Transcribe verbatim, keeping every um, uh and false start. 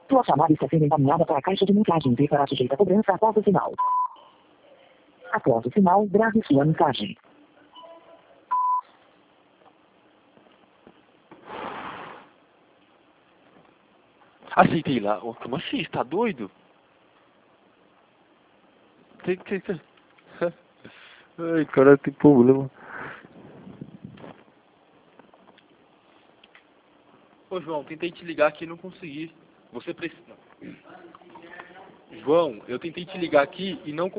Sua chamada está sendo encaminhada para a caixa de mensagens e será sujeita a cobrança após o sinal. Após o sinal, grave sua mensagem. Aceitei lá. Oh, como assim? Você tá doido? Tem que... tem- Ai, cara, tem problema. Ô, João, tentei te ligar aqui e não consegui. Você precisa... João, eu tentei te ligar aqui e não consegui.